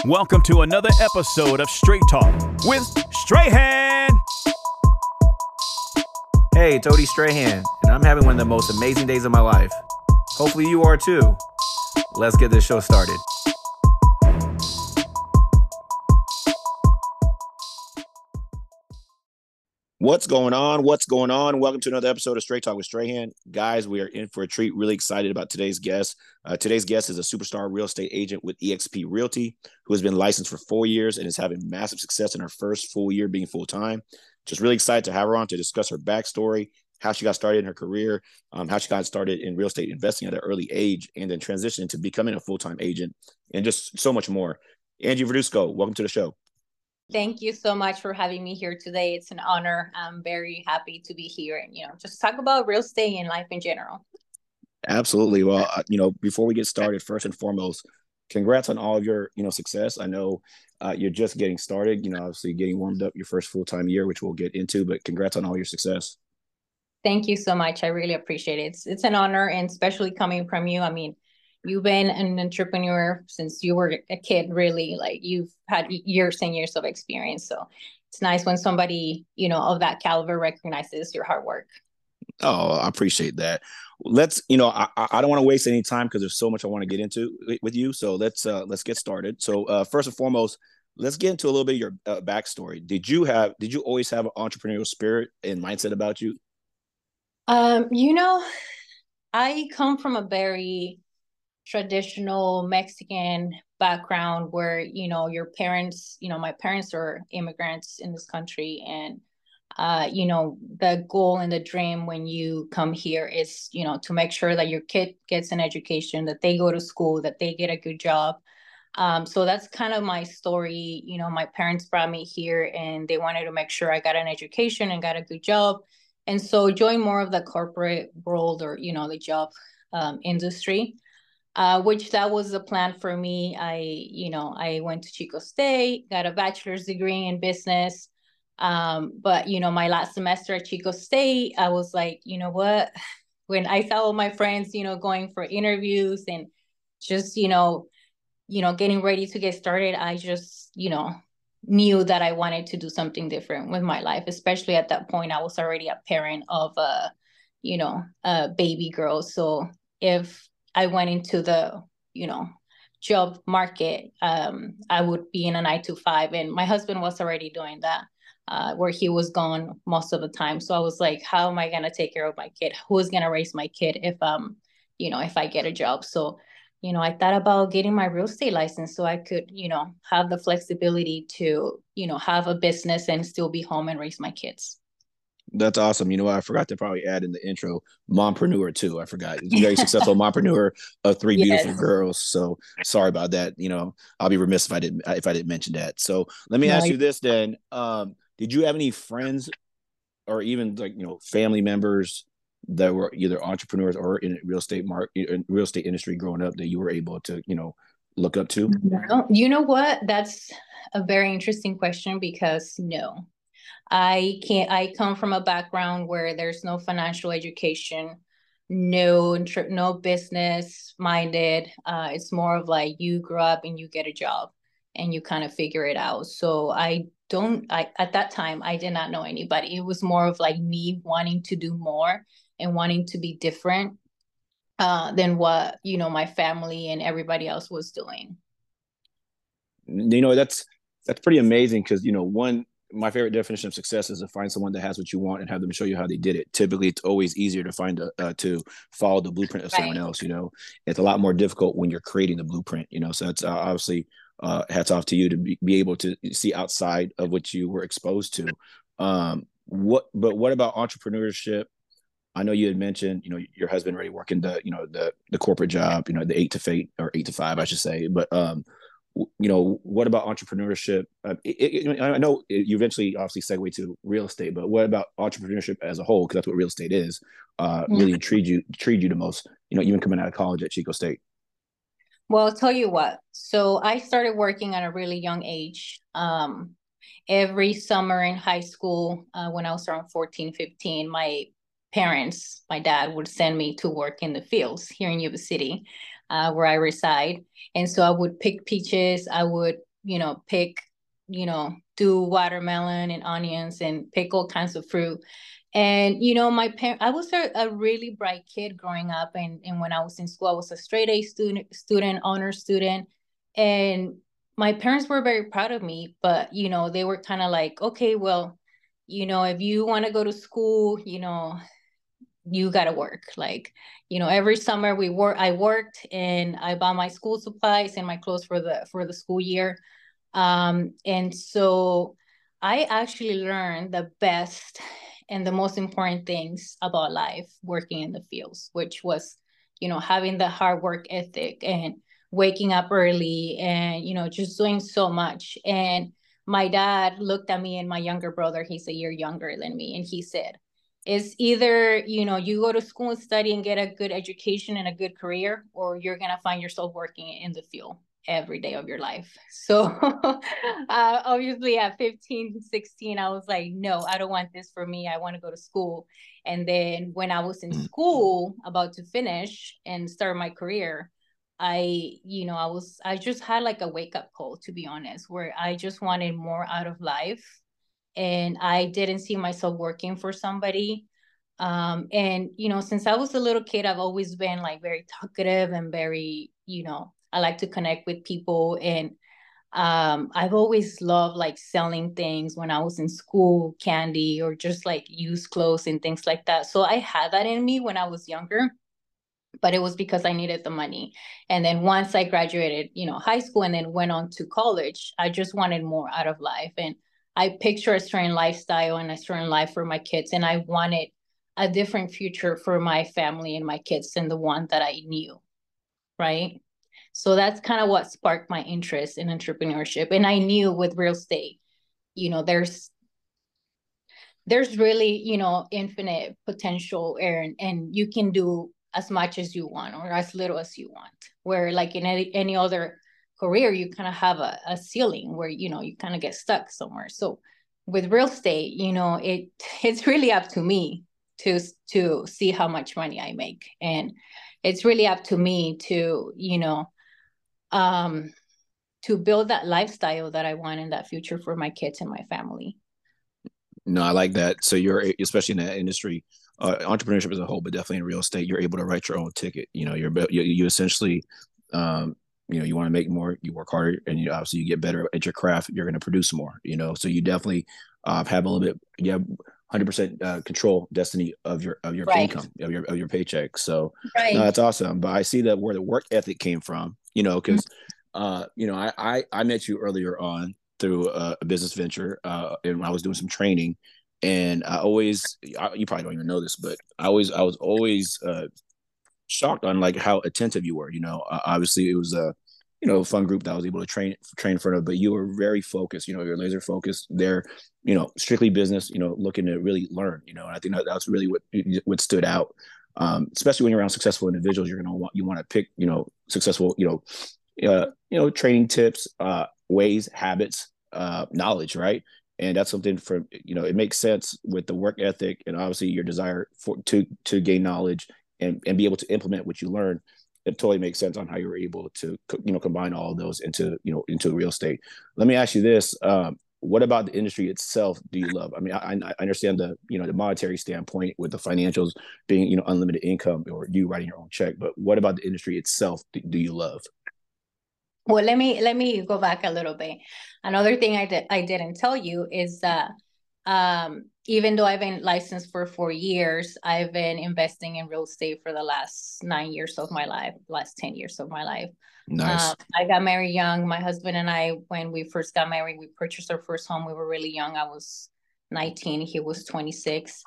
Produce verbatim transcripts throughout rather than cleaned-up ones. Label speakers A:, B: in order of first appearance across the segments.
A: Welcome to another episode of Straight Talk with Strahan.
B: Hey, Tody Strahan, and I'm having one of the most amazing days of my life. Hopefully you are too. Let's get this show started.
C: What's going on? What's going on? Welcome to another episode of Straight Talk with Strahan. Guys, we are in for a treat. Really excited about today's guest. Uh, today's guest is a superstar real estate agent with eXp Realty who has been licensed for four years and is having massive success in her first full year being full-time. Just really excited to have her on to discuss her backstory, how she got started in her career, um, how she got started in real estate investing at an early age, and then transitioned into becoming a full-time agent, and just so much more. Angie Verduzco, welcome to the show.
D: Thank you so much for having me here today. It's an honor. I'm very happy to be here and, you know, just talk about real estate and life in general.
C: Absolutely. Well, uh, you know, before we get started, first and foremost, congrats on all of your, you know, success. I know uh, you're just getting started, you know, obviously getting warmed up your first full-time year, which we'll get into, but congrats on all your success.
D: Thank you so much. I really appreciate it. It's, it's an honor, and especially coming from you. I mean, you've been an entrepreneur since you were a kid, really. Like, you've had years and years of experience. So it's nice when somebody, you know, of that caliber recognizes your hard work.
C: Oh, I appreciate that. Let's, you know, I, I don't want to waste any time because there's so much I want to get into with you. So let's uh, let's get started. So uh, first and foremost, let's get into a little bit of your uh, backstory. Did you have, did you always have an entrepreneurial spirit and mindset about you?
D: Um, you know, I come from a very traditional Mexican background where, you know, your parents, you know, my parents are immigrants in this country. And, uh, you know, the goal and the dream when you come here is, you know, to make sure that your kid gets an education, that they go to school, that they get a good job. Um, so that's kind of my story. You know, my parents brought me here and they wanted to make sure I got an education and got a good job. And so join more of the corporate world, or, you know, the job um, industry. Uh, which that was the plan for me. I, you know, I went to Chico State, got a bachelor's degree in business. Um, but, you know, my last semester at Chico State, I was like, you know what, when I saw all my friends, you know, going for interviews and just, you know, you know, getting ready to get started, I just, you know, knew that I wanted to do something different with my life. Especially at that point, I was already a parent of a, you know, a baby girl. So if I went into the, you know, job market, um, I would be in a nine to five, and my husband was already doing that, uh, where he was gone most of the time. So I was like, how am I going to take care of my kid? Who's going to raise my kid if, um, you know, if I get a job? So, you know, I thought about getting my real estate license so I could, you know, have the flexibility to, you know, have a business and still be home and raise my kids.
C: That's awesome. You know, I forgot to probably add in the intro, mompreneur too. I forgot. Very successful mompreneur of three
D: Yes.
C: beautiful girls. So sorry about that. You know, I'll be remiss if I didn't if I didn't mention that. So let me
D: No,
C: ask
D: you-
C: you this then. Um, did you have any friends or even like, you know, family members that were either entrepreneurs or in real estate market, in real estate industry growing up that you were able to, you know, look up to?
D: No. You know what? That's a very interesting question, because no. I can't, I come from a background where there's no financial education, no, no business minded. Uh, it's more of like you grow up and you get a job and you kind of figure it out. So I don't, I, at that time, I did not know anybody. It was more of like me wanting to do more and wanting to be different uh, than what, you know, my family and everybody else was doing.
C: You know, that's that's pretty amazing because, you know, one, my favorite definition of success is to find someone that has what you want and have them show you how they did it. Typically, it's always easier to find a, uh, to follow the blueprint of someone
D: Right.
C: else. You know, it's a lot more difficult when you're creating the blueprint. You know, so it's uh, obviously uh, hats off to you to be, be able to see outside of what you were exposed to. Um, what, but what about entrepreneurship? I know you had mentioned, you know, your husband already working the, you know, the the corporate job, you know, the eight to eight or eight to five, I should say. But um, you know, what about entrepreneurship? Uh, it, it, I know you eventually obviously segue to real estate, but what about entrepreneurship as a whole? Because that's what real estate is. Uh, really intrigued you, intrigued you the most. You know, even coming out of college at Chico State.
D: Well, I'll tell you what. So I started working at a really young age. Um, every summer in high school, uh, when I was around fourteen, fifteen, my parents, my dad would send me to work in the fields here in Yuba City, uh, where I reside. And so I would pick peaches. I would you know, pick, you know, do watermelon and onions and pick all kinds of fruit. And, you know, my parent, I was a, a really bright kid growing up. And, and when I was in school, I was a straight A student, student, honor student. And my parents were very proud of me, but, you know, they were kind of like, okay, well, you know, if you want to go to school, you know, you got to work. Like, you know, every summer we work, I worked and I bought my school supplies and my clothes for the, for the school year. Um, and so I actually learned the best and the most important things about life working in the fields, which was, you know, having the hard work ethic and waking up early and, you know, just doing so much. And my dad looked at me and my younger brother, he's a year younger than me, and he said, it's either, you know, you go to school and study and get a good education and a good career, or you're going to find yourself working in the field every day of your life. So uh, obviously at fifteen, sixteen, I was like, no, I don't want this for me. I want to go to school. And then when I was in school about to finish and start my career, I, you know, I was, I just had like a wake up call, to be honest, where I just wanted more out of life. And I didn't see myself working for somebody. Um, and, you know, since I was a little kid, I've always been like very talkative and very, you know, I like to connect with people. And um, I've always loved like selling things when I was in school, candy or just like used clothes and things like that. So I had that in me when I was younger, but it was because I needed the money. And then once I graduated, you know, high school and then went on to college, I just wanted more out of life. And I picture a certain lifestyle and a certain life for my kids. And I wanted a different future for my family and my kids than the one that I knew, right? So that's kind of what sparked my interest in entrepreneurship. And I knew with real estate, you know, there's there's really, you know, infinite potential, and and you can do as much as you want or as little as you want. Where like in any, any other career, you kind of have a, a ceiling where, you know, you kind of get stuck somewhere. So with real estate, you know, it it's really up to me to to see how much money I make. And it's really up to me to, you know, um, to build that lifestyle that I want in that future for my kids and my family.
C: No, I like that. So you're, especially in that industry, uh, entrepreneurship as a whole, but definitely in real estate, you're able to write your own ticket. You know, you're you, you essentially, um, you know, you want to make more, you work harder, and you obviously you get better at your craft. You're going to produce more. You know, so you definitely uh, have a little bit, you have one hundred percent uh, control destiny of your of your right. income of your of your paycheck. So right. no, that's awesome. But I see that where the work ethic came from. You know, because mm-hmm. uh, you know, I, I I met you earlier on through a, a business venture, uh, and I was doing some training. And I always, I, you probably don't even know this, but I always, I was always uh, shocked on like how attentive you were. You know, uh, obviously it was a, you know, fun group that I was able to train train in front of, but you were very focused. You know, you're laser focused. They're, you know, strictly business. You know, looking to really learn. You know, and I think that that's really what what stood out. Um, especially when you're around successful individuals, you're gonna want you want to pick, you know, successful, you know, uh, you know, training tips, uh, ways, habits, uh, knowledge, right? And that's something for, you know, it makes sense with the work ethic and obviously your desire for to to gain knowledge and, and be able to implement what you learn. It totally makes sense on how you're able to, you know, combine all of those into, you know, into real estate. Let me ask you this. Um, what about the industry itself do you love? I mean, I, I understand the, you know, the monetary standpoint with the financials being, you know, unlimited income or you writing your own check, but what about the industry itself do, do you love?
D: Well, let me let me go back a little bit. Another thing I did I didn't tell you is that um, even though I've been licensed for four years, I've been investing in real estate for the last nine years of my life, last ten years of my life.
C: Nice.
D: Um, I got married young. My husband and I, when we first got married, we purchased our first home. We were really young. I was nineteen. He was twenty-six.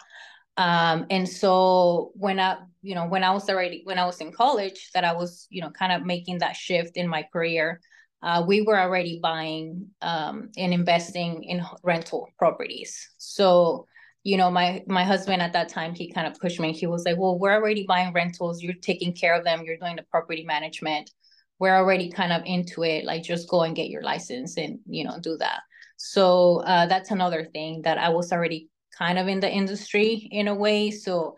D: Um, and so when I, you know, when I was already, when I was in college, that I was, you know, kind of making that shift in my career, uh, we were already buying um, and investing in rental properties. So, you know, my, my husband at that time, he kind of pushed me. He was like, well, we're already buying rentals. You're taking care of them. You're doing the property management. We're already kind of into it. Like, just go and get your license and, you know, do that. So uh, that's another thing that I was already kind of in the industry in a way. So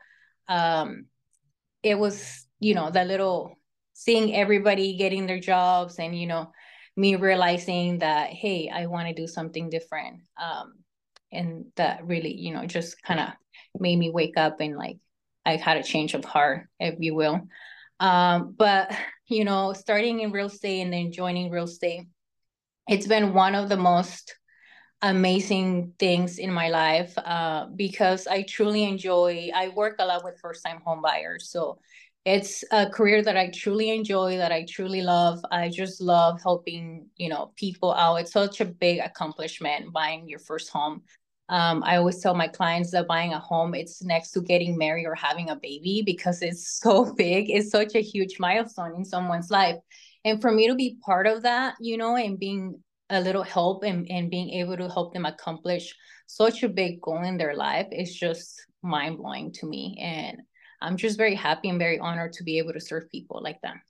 D: um, it was, you know, that little seeing everybody getting their jobs and, you know, me realizing that, hey, I want to do something different. Um, and that really, you know, just kind of made me wake up and like I had a change of heart, if you will. Um, but, you know, starting in real estate and then joining real estate, it's been one of the most amazing things in my life uh, because I truly enjoy, I work a lot with first time home buyers. So it's a career that I truly enjoy, that I truly love. I just love helping, you know, people out. It's such a big accomplishment buying your first home. Um, I always tell my clients that buying a home, it's next to getting married or having a baby because it's so big. It's such a huge milestone in someone's life. And for me to be part of that, you know, and being a little help and, and being able to help them accomplish such a big goal in their life is just mind blowing to me. And I'm just very happy and very honored to be able to serve people like that.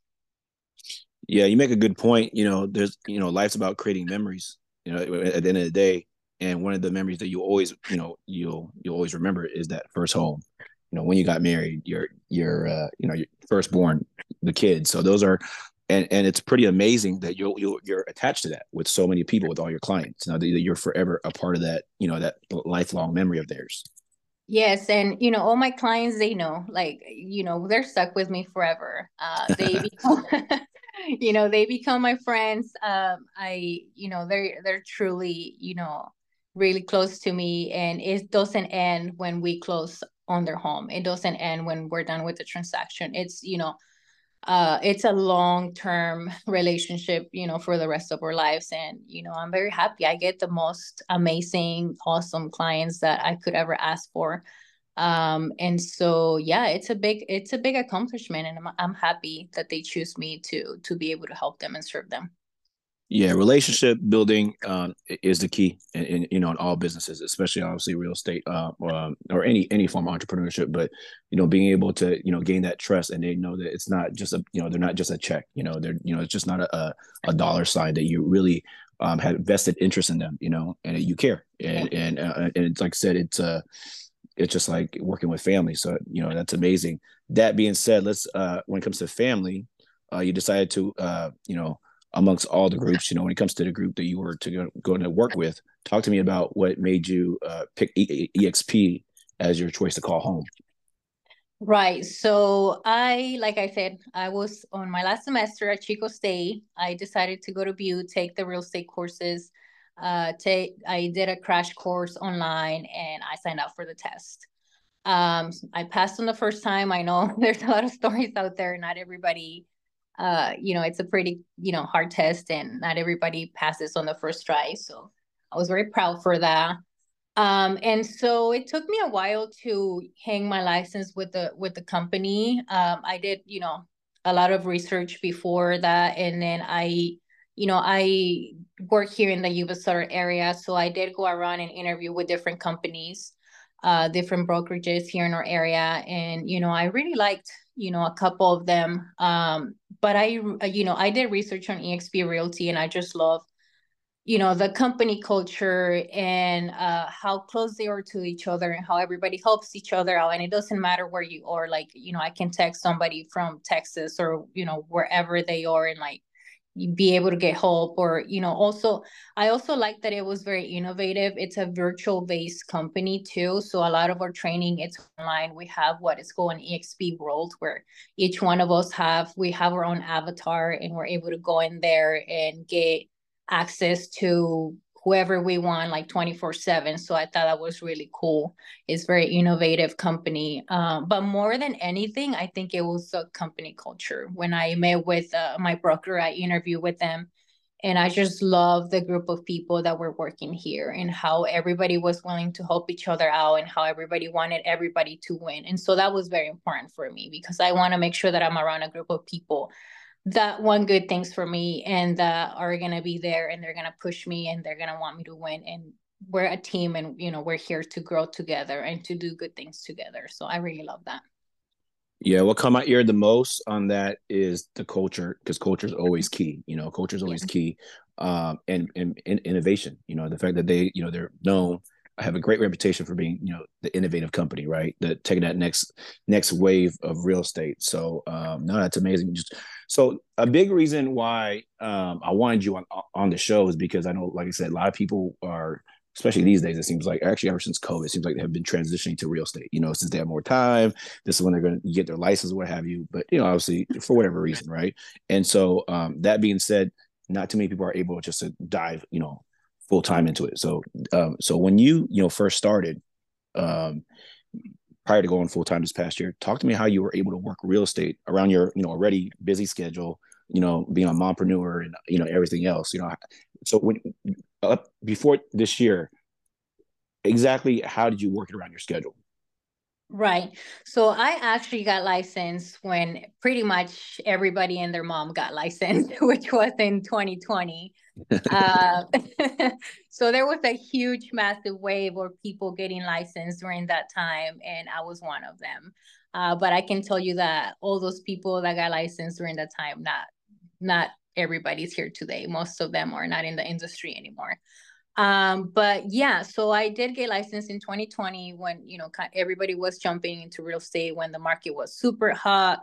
C: Yeah, you make a good point. You know, there's, you know, life's about creating memories, you know, at the end of the day. And one of the memories that you always, you know, you'll, you'll always remember is that first home, you know, when you got married, your, your, uh, you know, your firstborn, the kids. So those are, and, and it's pretty amazing that you'll, you'll, you're attached to that with so many people, with all your clients, you know, that you're forever a part of that, you know, that lifelong memory of theirs.
D: Yes. And, you know, all my clients, they know, like, you know, they're stuck with me forever. Uh, they become, you know, they become my friends. Um, I, you know, they're, they're truly, you know, really close to me, and it doesn't end when we close on their home. It doesn't end when we're done with the transaction. It's, you know, uh, it's a long-term relationship, you know, for the rest of our lives. And, you know, I'm very happy. I get the most amazing, awesome clients that I could ever ask for. Um, and so, yeah, it's a big, it's a big accomplishment, and I'm, I'm happy that they choose me to, to be able to help them and serve them.
C: Yeah, relationship building um, is the key, in, in you know in all businesses, especially obviously real estate uh, or, or any any form of entrepreneurship. But you know, being able to you know gain that trust, and they know that it's not just a you know they're not just a check. You know, they're you know it's just not a a dollar sign, that you really um, have vested interest in them. You know, and you care, and and uh, and it's like I said, it's uh it's just like working with family. So you know that's amazing. That being said, let's uh when it comes to family, uh, you decided to uh you know. amongst all the groups, you know, when it comes to the group that you were to go, go to work with, talk to me about what made you uh, pick e- EXP as your choice to call home.
D: Right. So I, like I said, I was on my last semester at Chico State. I decided to go to Butte, take the real estate courses. Uh, take, I did a crash course online, and I signed up for the test. Um, I passed on the first time. I know there's a lot of stories out there. Not everybody, uh, you know, it's a pretty, you know, hard test, and not everybody passes on the first try. So I was very proud for that. Um, and so it took me a while to hang my license with the with the company. Um, I did, you know, a lot of research before that, and then I, you know, I work here in the Yuba Sutter area, so I did go around and interview with different companies, uh, different brokerages here in our area, and you know, I really liked, you know, a couple of them. Um, but I, you know, I did research on eXp Realty, and I just love, you know, the company culture, and uh, how close they are to each other, and how everybody helps each other out. And it doesn't matter where you are. Like, you know, I can text somebody from Texas or, you know, wherever they are, and like you be able to get help. Or, you know, also, I also like that it was very innovative. It's a virtual based company too. So a lot of our training, it's online. We have what is called an EXP World, where each one of us have, we have our own avatar, and we're able to go in there and get access to whoever we want, like twenty-four seven. So I thought that was really cool. It's very innovative company. Um, but more than anything, I think it was a company culture. When I met with uh, my broker, I interviewed with them, and I just love the group of people that were working here, and how everybody was willing to help each other out, and how everybody wanted everybody to win. And so that was very important for me, because I want to make sure that I'm around a group of people that want good things for me, and that are going to be there, and they're going to push me, and they're going to want me to win. And we're a team, and, you know, we're here to grow together and to do good things together. So I really love that.
C: Yeah, what caught my ear the most on that is the culture, because culture is always key. You know, culture is always yeah. key, um, and, and and innovation. You know, the fact that they, you know, they're known, have a great reputation for being, you know, the innovative company, right? That taking that next next wave of real estate. So um, no, that's amazing. Just So a big reason why um, I wanted you on on the show is because I know, like I said, a lot of people are, especially these days, it seems like actually ever since COVID, it seems like they have been transitioning to real estate. You know, since they have more time, this is when they're going to get their license, what have you. But you know, obviously for whatever reason, right? And so um, that being said, not too many people are able just to dive, you know, full time into it. So um, so when you you know first started. Um, prior to going full time this past year, talk to me how you were able to work real estate around your, you know, already busy schedule, you know, being a mompreneur and, you know, everything else, you know. So when uh, before this year, exactly how did you work it around your schedule?
D: Right. So I actually got licensed when pretty much everybody and their mom got licensed, which was in twenty twenty. uh, so there was a huge, massive wave of people getting licensed during that time, and I was one of them. Uh, but I can tell you that all those people that got licensed during that time, not not everybody's here today. Most of them are not in the industry anymore. Um, but yeah, so I did get licensed in twenty twenty when, you know, everybody was jumping into real estate, when the market was super hot.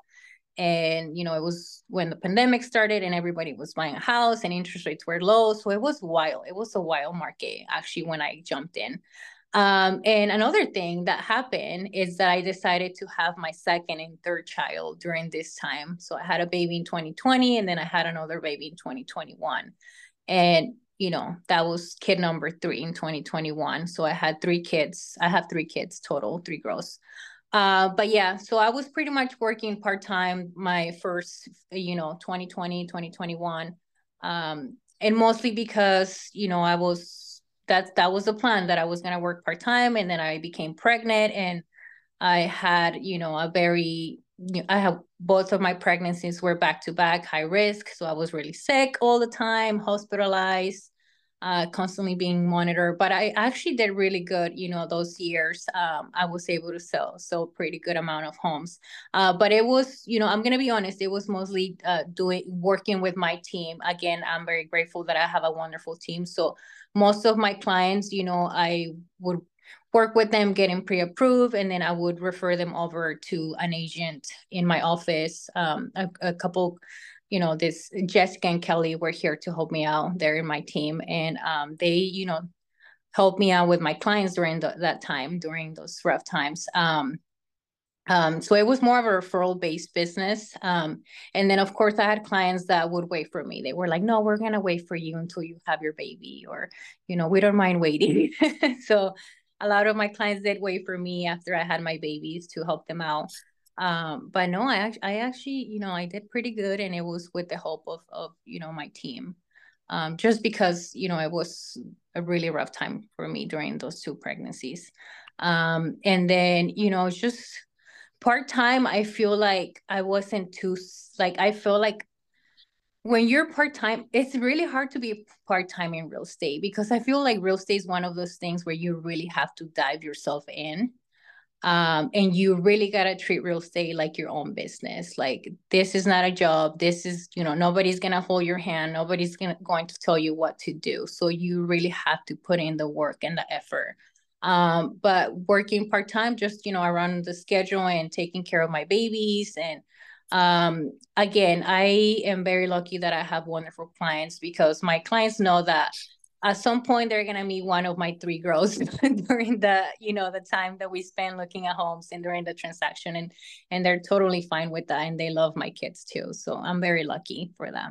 D: And, you know, it was when the pandemic started and everybody was buying a house and interest rates were low. So it was wild. It was a wild market, actually, when I jumped in. Um, and another thing that happened is that I decided to have my second and third child during this time. So I had a baby in twenty twenty, and then I had another baby in twenty twenty-one. And, you know, that was kid number three in twenty twenty-one. So I had three kids. I have three kids total, three girls. Uh, but yeah, so I was pretty much working part-time my first, you know, twenty twenty, twenty twenty-one. Um, and mostly because, you know, I was, that, that was the plan, that I was going to work part-time. And then I became pregnant, and I had, you know, a very, you know, I have both of my pregnancies were back-to-back, high risk. So I was really sick all the time, hospitalized, uh, constantly being monitored. But I actually did really good, you know, those years. Um, I was able to sell, sell pretty good amount of homes. Uh, but it was, you know, I'm going to be honest, it was mostly uh, doing, working with my team. Again, I'm very grateful that I have a wonderful team. So most of my clients, you know, I would work with them, getting pre-approved, and then I would refer them over to an agent in my office. Um, a, a couple, you know, this Jessica and Kelly were here to help me out. They're in my team, and um, they, you know, helped me out with my clients during the, that time, during those rough times. Um, um, so it was more of a referral-based business. Um, and then, of course, I had clients that would wait for me. They were like, no, we're going to wait for you until you have your baby, or, you know, we don't mind waiting. So a lot of my clients did wait for me after I had my babies to help them out. Um, but no, I, I actually, you know, I did pretty good, and it was with the help of, of, you know, my team. Um, just because, you know, it was a really rough time for me during those two pregnancies. Um, and then, you know, it's just part-time, I feel like I wasn't too, like, I feel like when you're part-time, it's really hard to be part-time in real estate, because I feel like real estate is one of those things where you really have to dive yourself in. Um, and you really got to treat real estate like your own business. Like, this is not a job. This is, you know, nobody's going to hold your hand. Nobody's gonna, going to tell you what to do. So you really have to put in the work and the effort. Um, but working part-time, just, you know, around the schedule and taking care of my babies. And um, again, I am very lucky that I have wonderful clients, because my clients know that at some point they're going to meet one of my three girls during the, you know, the time that we spend looking at homes and during the transaction, and, and they're totally fine with that. And they love my kids too. So I'm very lucky for that.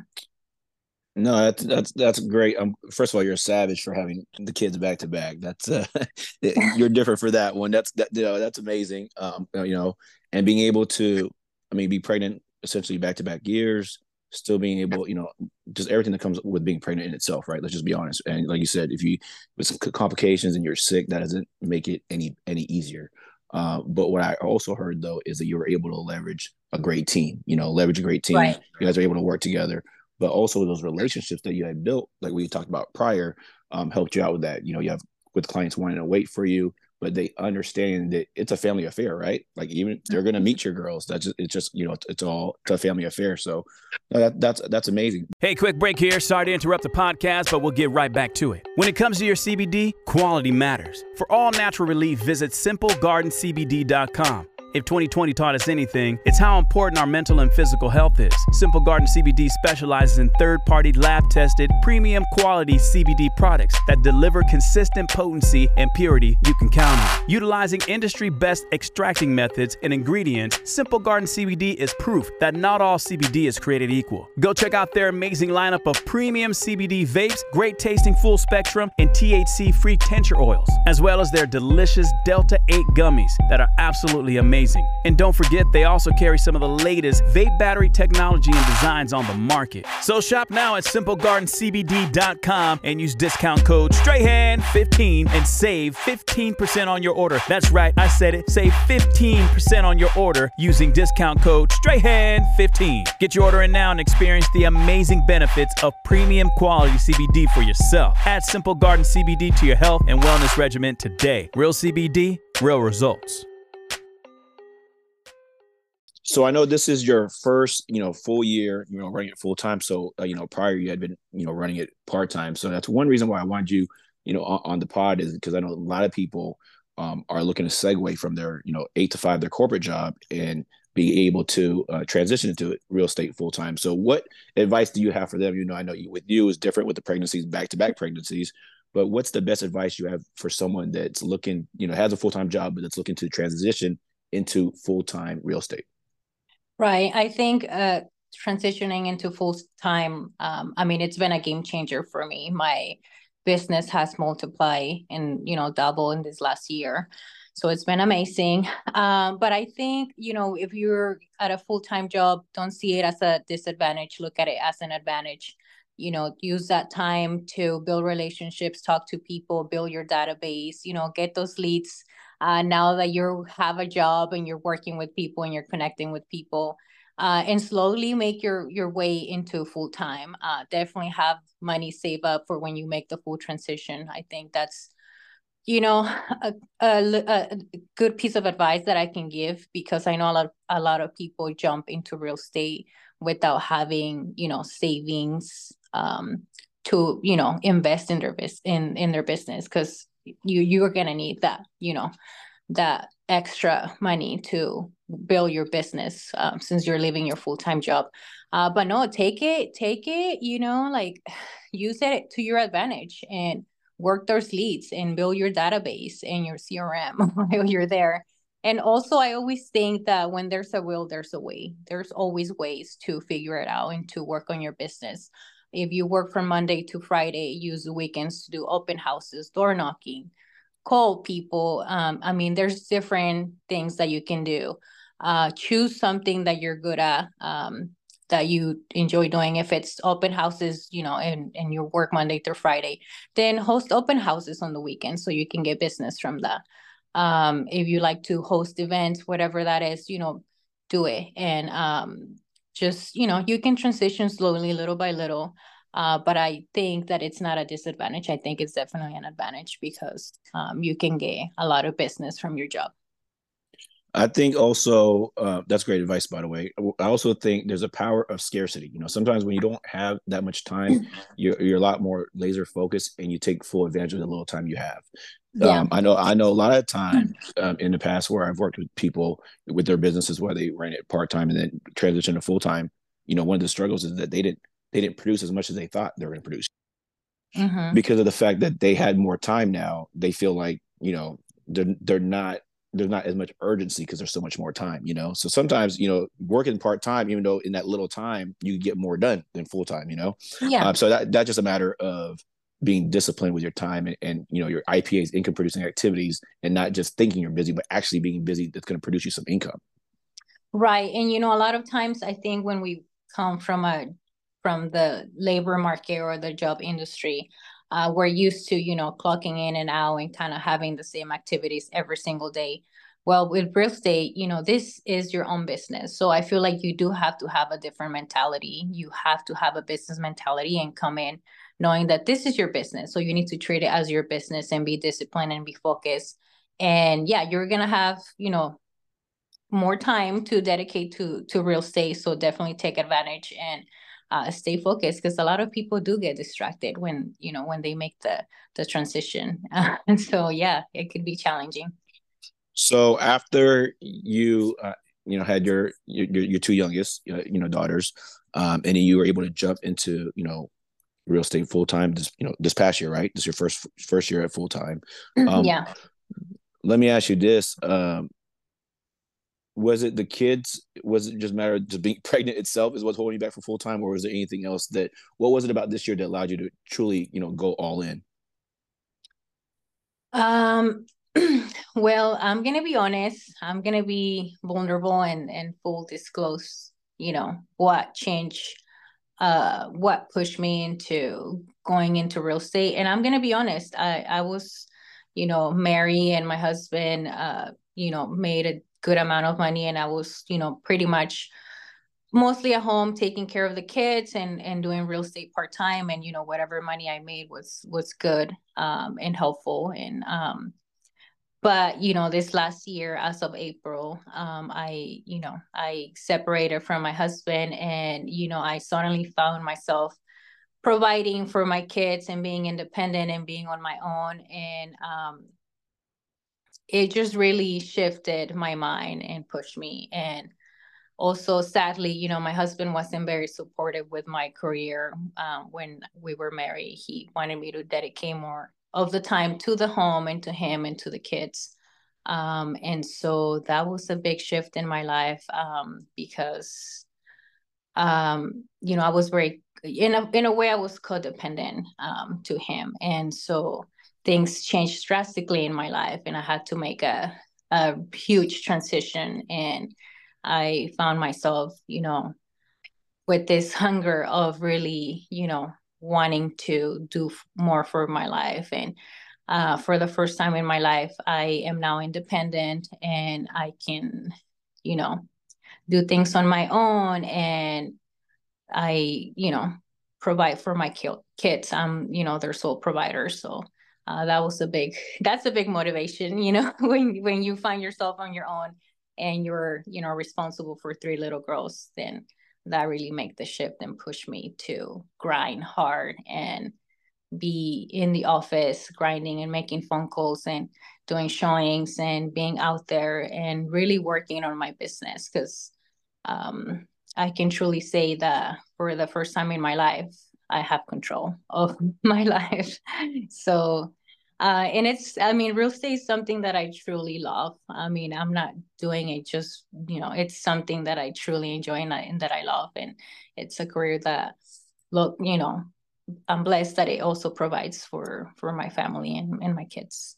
C: No, that's, that's, that's great. Um, first of all, you're a savage for having the kids back to back. That's, uh, you're different for that one. That's, that, you know, that's amazing. Um, you know, and being able to, I mean, be pregnant essentially back to back years, still being able, you know, just everything that comes with being pregnant in itself, right? Let's just be honest. And like you said, if you, with some complications and you're sick, that doesn't make it any, any easier. Uh, but what I also heard though, is that you were able to leverage a great team, you know, leverage a great team. Right. You guys are able to work together, but also those relationships that you had built, like we talked about prior, um, helped you out with that. You know, you have with clients wanting to wait for you, but they understand that it's a family affair, right? Like, even they're going to meet your girls. That's just, it's just, you know, it's, it's all it's a family affair. So that, that's, that's amazing.
A: Hey, quick break here. Sorry to interrupt the podcast, but we'll get right back to it. When it comes to your C B D, quality matters. For all natural relief, visit simple garden c b d dot com. If twenty twenty taught us anything, it's how important our mental and physical health is. Simple Garden C B D specializes in third-party lab-tested, premium quality C B D products that deliver consistent potency and purity you can count on. Utilizing industry-best extracting methods and ingredients, Simple Garden C B D is proof that not all C B D is created equal. Go check out their amazing lineup of premium C B D vapes, great tasting full spectrum, and T H C-free tincture oils, as well as their delicious Delta eight gummies that are absolutely amazing. And don't forget, they also carry some of the latest vape battery technology and designs on the market. So shop now at simple garden c b d dot com and use discount code Strahan fifteen and save fifteen percent on your order. That's right, I said it. Save fifteen percent on your order using discount code Strahan fifteen. Get your order in now and experience the amazing benefits of premium quality C B D for yourself. Add Simple Garden C B D to your health and wellness regimen today. Real C B D, real results.
C: So I know this is your first, you know, full year, you know, running it full time. So, uh, you know, prior you had been, you know, running it part time. So that's one reason why I wanted you, you know, on, on the pod, is because I know a lot of people um, are looking to segue from their, you know, eight to five, their corporate job, and be able to uh, transition into real estate full time. So what advice do you have for them? You know, I know you, with you is different with the pregnancies, back to back pregnancies, but what's the best advice you have for someone that's looking, you know, has a full time job, but that's looking to transition into full time real estate?
D: Right. I think uh, transitioning into full time, um, I mean, it's been a game changer for me. My business has multiplied and, you know, double in this last year. So it's been amazing. Um, but I think, you know, if you're at a full time job, don't see it as a disadvantage. Look at it as an advantage. You know, use that time to build relationships, talk to people, build your database, you know, get those leads. Uh, now that you have a job and you're working with people and you're connecting with people, uh, and slowly make your your way into full time. Uh, definitely have money save up for when you make the full transition. I think that's, you know, a, a, a good piece of advice that I can give, because I know a lot, a lot of people jump into real estate without having, you know, savings um, to, you know, invest in their bis- in in their business, because you you're gonna need that, you know, that extra money to build your business um, since you're leaving your full-time job. Uh, but no, take it, take it, you know, like use it to your advantage and work those leads and build your database and your C R M while you're there. And also, I always think that when there's a will, there's a way. There's always ways to figure it out and to work on your business. If you work from Monday to Friday, use the weekends to do open houses, door knocking, call people. Um, I mean, there's different things that you can do. Uh, choose something that you're good at, um, that you enjoy doing. If it's open houses, you know, and, and you work Monday through Friday, then host open houses on the weekend so you can get business from that. Um, if you like to host events, whatever that is, you know, do it. And um, just, you know, you can transition slowly, little by little. Uh, but I think that it's not a disadvantage. I think it's definitely an advantage, because um, you can get a lot of business from your job.
C: I think also uh, that's great advice, by the way. I also think there's a power of scarcity. You know, sometimes when you don't have that much time, you're, you're a lot more laser focused and you take full advantage of the little time you have. Yeah. Um, I know, I know a lot of times um, in the past where I've worked with people with their businesses where they ran it part-time and then transition to full-time, you know, one of the struggles is that they didn't, they didn't produce as much as they thought they were going to produce. Mm-hmm. Because of the fact that they had more time now. They feel like, you know, they're, they're not, there's not as much urgency because there's so much more time, you know? So sometimes, you know, working part-time, even though in that little time you get more done than full-time, you know? Yeah. Um, so that, that's just a matter of being disciplined with your time and, and, you know, your I P As, income producing activities, and not just thinking you're busy, but actually being busy that's going to produce you some income.
D: Right. And, you know, a lot of times I think when we come from a, from the labor market or the job industry, Uh, we're used to, you know, clocking in and out and kind of having the same activities every single day. Well, with real estate, you know, this is your own business. So I feel like you do have to have a different mentality. You have to have a business mentality and come in knowing that this is your business. So you need to treat it as your business and be disciplined and be focused. And yeah, you're going to have, you know, more time to dedicate to, to real estate. So definitely take advantage and Uh, stay focused, because a lot of people do get distracted when, you know, when they make the the transition. Uh, and so, yeah, it could be challenging.
C: So after you, uh, you know, had your your your two youngest, uh, you know, daughters, um, and you were able to jump into, you know, real estate full time. This, you know, this past year, right? This is your first first year at full time. Um,
D: Yeah.
C: Let me ask you this: um, was it the kids? Was it just a matter of just being pregnant itself is what's holding you back for full time, or was there anything else that? What was it about this year that allowed you to truly, you know, go all in?
D: Um, well, I'm gonna be honest. I'm gonna be vulnerable and and full disclose, you know, what changed, uh, what pushed me into going into real estate. And I'm gonna be honest. I I was, you know, married and my husband, uh, you know, made a good amount of money, and I was, you know, pretty much mostly at home taking care of the kids and and doing real estate part-time, and you know whatever money I made was was good, um and helpful. And um but you know this last year, as of April, um I you know I separated from my husband, and you know I suddenly found myself providing for my kids and being independent and being on my own. And um it just really shifted my mind and pushed me. And also, sadly, you know, my husband wasn't very supportive with my career. Um, when we were married, he wanted me to dedicate more of the time to the home and to him and to the kids. Um, and so that was a big shift in my life, um, because, um, you know, I was very, in a, in a way, I was codependent, um, to him. And so things changed drastically in my life, and I had to make a, a huge transition. And I found myself, you know, with this hunger of really, you know, wanting to do more for my life. And uh, for the first time in my life, I am now independent, and I can, you know, do things on my own. And I, you know, provide for my kids. I'm, you know, their sole provider. So uh, that was a big, that's a big motivation, you know, when, when you find yourself on your own and you're, you know, responsible for three little girls, then that really make the shift and push me to grind hard and be in the office grinding and making phone calls and doing showings and being out there and really working on my business. Because um, I can truly say that for the first time in my life, I have control of my life. So, uh, and it's, I mean, real estate is something that I truly love. I mean, I'm not doing it just, you know, it's something that I truly enjoy, and, I, and that I love. And it's a career that, look, you know, I'm blessed that it also provides for, for my family and, and my kids.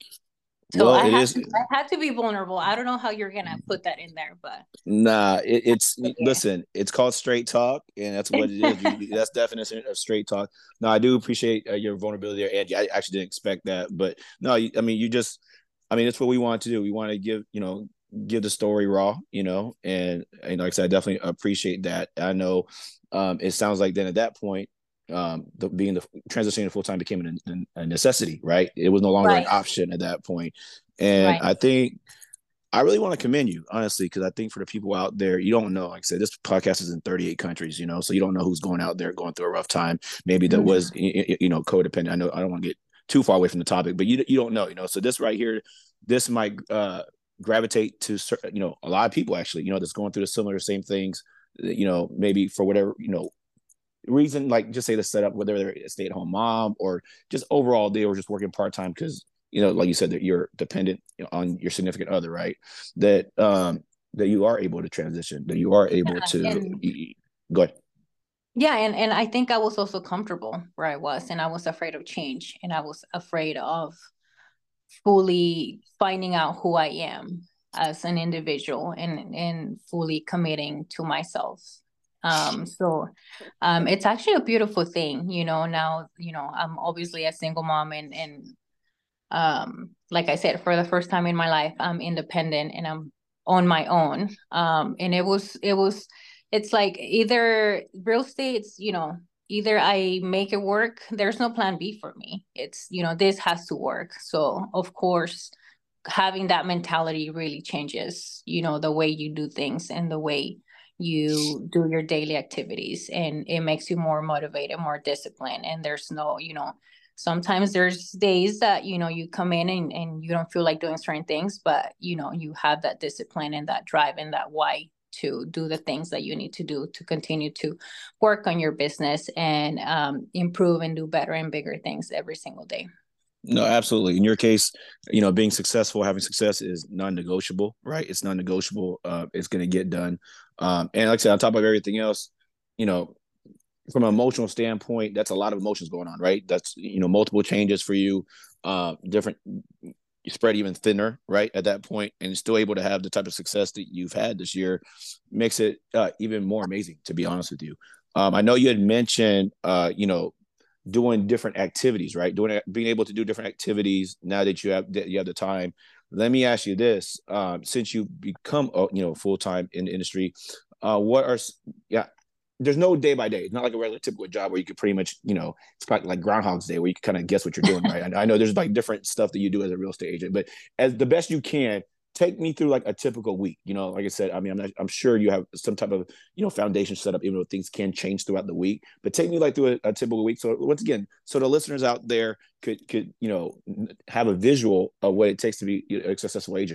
D: So
C: Well,
D: I
C: it
D: had
C: is.
D: to, I had to be vulnerable. I don't know how you're gonna put that in there, but
C: Nah, it, it's
D: yeah.
C: listen. It's called straight talk, and that's what it is. You, you, that's definition of straight talk. No, I do appreciate uh, your vulnerability there, Angie. I actually didn't expect that, but no, you, I mean, you just, I mean, it's what we want to do. We want to give, you know, give the story raw, you know, and and like I said, I definitely appreciate that. I know, um, it sounds like then at that point, um, the, being the transitioning to full time became a, a necessity, right? It was no longer an
D: Right,
C: option at that point, and
D: right.
C: I think I really want to commend you, honestly, because I think for the people out there, you don't know. Like I said, this podcast is in thirty-eight countries, you know, so you don't know who's going out there going through a rough time. Maybe that was,
D: Mhm.
C: you know, codependent. I know I don't want to get too far away from the topic, but you you don't know, you know. So this right here, this might uh, gravitate to, you know, a lot of people actually, you know, that's going through the similar same things, you know, maybe for whatever, you know, reason, like just say the setup, whether they're a stay at home mom or just overall they were just working part time because you know, like you said, that you're dependent on your significant other, right? That um that you are able to transition, that you are able to
D: And
C: go ahead.
D: yeah, and, and I think I was also comfortable where I was, and I was afraid of change, and I was afraid of fully finding out who I am as an individual, and and fully committing to myself. Um, so um, it's actually a beautiful thing, you know. Now, you know, I'm obviously a single mom, and and um, like I said, for the first time in my life, I'm independent and I'm on my own. Um, and it was, it was, it's like either real estate's, you know, either I make it work. There's no plan B for me. It's, you know, this has to work. So of course, having that mentality really changes, you know, the way you do things and the way you do your daily activities, and it makes you more motivated, more disciplined. And there's no, you know, sometimes there's days that, you know, you come in and, and you don't feel like doing certain things, but, you know, you have that discipline and that drive and that why to do the things that you need to do to continue to work on your business and um, improve and do better and bigger things every single day.
C: No, absolutely. In your case, you know, being successful, having success is non-negotiable, right? It's non-negotiable. Uh, it's going to get done. Um, and like I said, on top of everything else, you know, from an emotional standpoint, that's a lot of emotions going on, right? That's, you know, multiple changes for you, uh, different, you spread even thinner, right? At that point, and still able to have the type of success that you've had this year makes it uh, even more amazing, to be honest with you. Um, I know you had mentioned, uh, you know, doing different activities, right? Doing, being able to do different activities now that you have, that you have the time. Let me ask you this, um, since you've become, uh, you know, full-time in the industry, uh, what are, yeah, there's no day by day. It's not like a regular typical job where you could pretty much, you know, it's probably like Groundhog's Day where you can kind of guess what you're doing, right? I, I know there's like different stuff that you do as a real estate agent, but as the best you can, take me through like a typical week. You know, like I said, I mean, I'm not, I'm sure you have some type of, you know, foundation set up, even though things can change throughout the week, but take me like through a, a typical week. So once again, so the listeners out there could, could, you know, have a visual of what it takes to be a successful agent.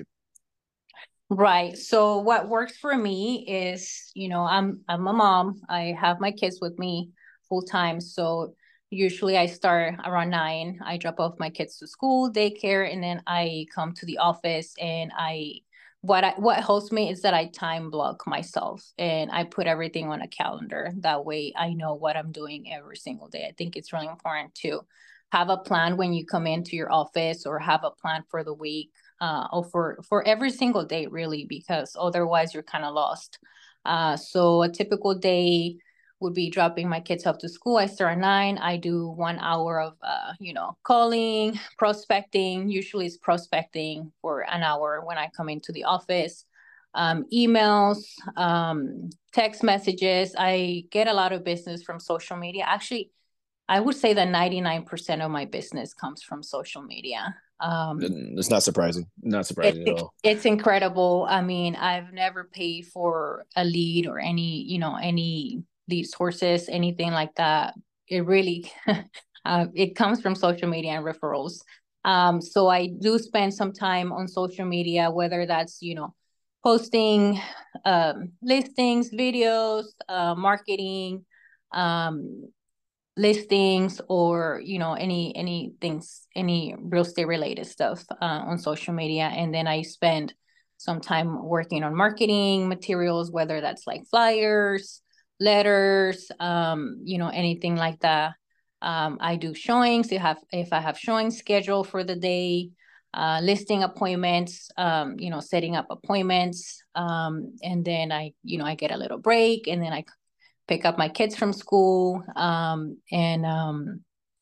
D: Right. So what works for me is, you know, I'm I'm a mom. I have my kids with me full time. So usually I start around nine. I drop off my kids to school, daycare, and then I come to the office and I what I what helps me is that I time block myself and I put everything on a calendar. That way I know what I'm doing every single day. I think it's really important to have a plan when you come into your office or have a plan for the week. Uh, or for, for every single day, really, because otherwise you're kind of lost. Uh, so a typical day would be dropping my kids off to school. I start at nine. I do one hour of, uh, you know, calling, prospecting. Usually it's prospecting for an hour when I come into the office. Um, emails, um, text messages. I get a lot of business from social media. Actually, I would say that ninety-nine percent of my business comes from social media. Um,
C: it's not surprising, not surprising
D: it,
C: at all.
D: It's incredible. I mean, I've never paid for a lead or any, you know, any lead sources, anything like that. It really, uh, it comes from social media and referrals. Um, so I do spend some time on social media, whether that's, you know, posting um, listings, videos, uh, marketing, um, listings, or you know any any things, any real estate related stuff uh, on social media. And then I spend some time working on marketing materials, whether that's like flyers, letters, um you know anything like that. um I do showings if have if I have showing scheduled for the day, uh listing appointments, um you know setting up appointments, um and then I you know I get a little break, and then I pick up my kids from school, um, and um,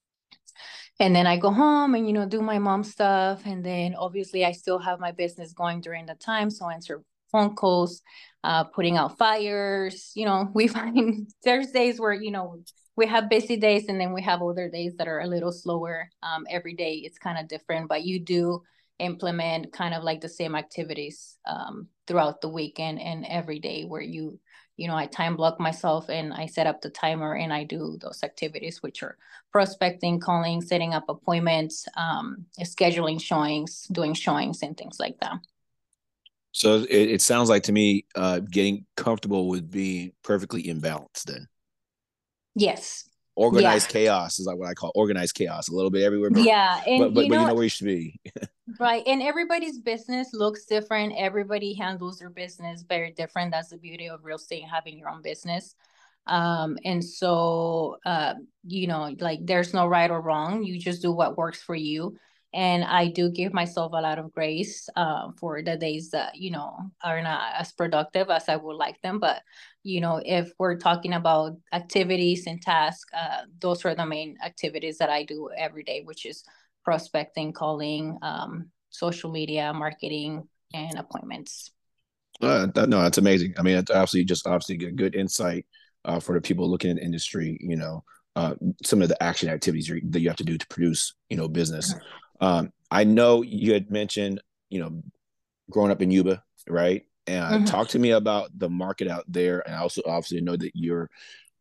D: and then I go home and you know do my mom stuff, and then obviously I still have my business going during the time, so I answer phone calls, uh, putting out fires. You know, we find there's days where you know we have busy days, and then we have other days that are a little slower. Um, every day it's kind of different, but you do implement kind of like the same activities um, throughout the weekend and every day where you you know, I time block myself and I set up the timer and I do those activities, which are prospecting, calling, setting up appointments, um, scheduling showings, doing showings and things like that.
C: So it, it sounds like to me, uh, getting comfortable with being perfectly imbalanced then.
D: Yes.
C: Organized
D: yeah.
C: chaos is like what I call organized chaos, a little bit everywhere. But,
D: yeah. And
C: but, but,
D: you
C: but
D: know,
C: you know where you should be.
D: Right. And everybody's business looks different. Everybody handles their business very different. That's the beauty of real estate, having your own business. Um, and so, uh, you know, like there's no right or wrong. You just do what works for you. And I do give myself a lot of grace uh, for the days that, you know, are not as productive as I would like them. But, you know, if we're talking about activities and tasks, uh, those are the main activities that I do every day, which is prospecting, calling, um, social media, marketing, and appointments.
C: Uh, that, no, that's amazing. I mean, it's absolutely just obviously good, good insight uh, for the people looking in the industry. You know, uh, some of the action activities that you have to do to produce, you know, business. Um, I know you had mentioned, you know, growing up in Yuba, right? And mm-hmm. talk to me about the market out there. And I also obviously know that you're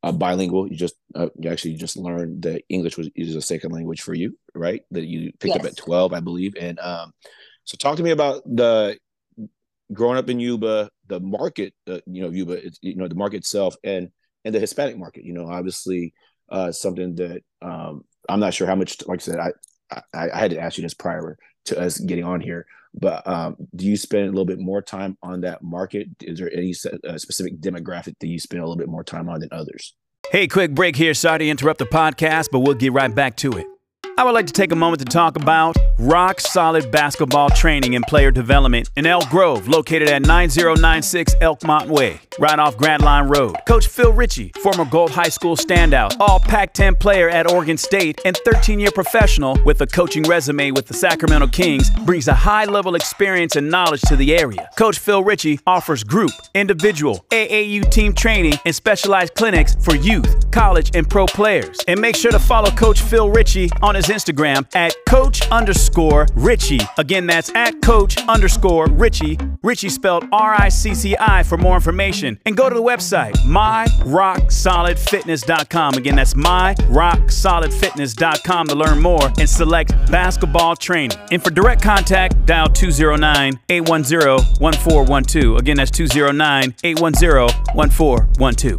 C: uh, bilingual. You just uh, you actually just learned that English was is a second language for you, right? That you picked
D: Yes.
C: up at twelve, I believe. And um, so, talk to me about the growing up in Yuba, the market, uh, you know, Yuba, it's, you know, the market itself, and and the Hispanic market. You know, obviously, uh, something that um, I'm not sure how much. Like I said, I, I I had to ask you this prior to us getting on here, but um, do you spend a little bit more time on that market? Is there any uh, specific demographic that you spend a little bit more time on than others?
A: Hey, quick break here. Sorry to interrupt the podcast, but we'll get right back to it. I would like to take a moment to talk about rock solid basketball training and player development in Elk Grove, located at nine oh nine six Elkmont Way, right off Grant Line Road. Coach Phil Ritchie, former Gold High School standout, all Pac ten player at Oregon State, and thirteen-year professional with a coaching resume with the Sacramento Kings, brings a high-level experience and knowledge to the area. Coach Phil Ritchie offers group, individual, A A U team training, and specialized clinics for youth, college, and pro players. And make sure to follow Coach Phil Ritchie on his Instagram at coach underscore Ritchie. Again, that's at coach underscore Ritchie. Ritchie spelled R I C C I for more information. And go to the website, my rock solid fitness dot com. Again, that's my rock solid fitness dot com to learn more and select basketball training. And for direct contact, dial two oh nine, eight one zero, one four one two. Again, that's two oh nine, eight one zero, one four one two.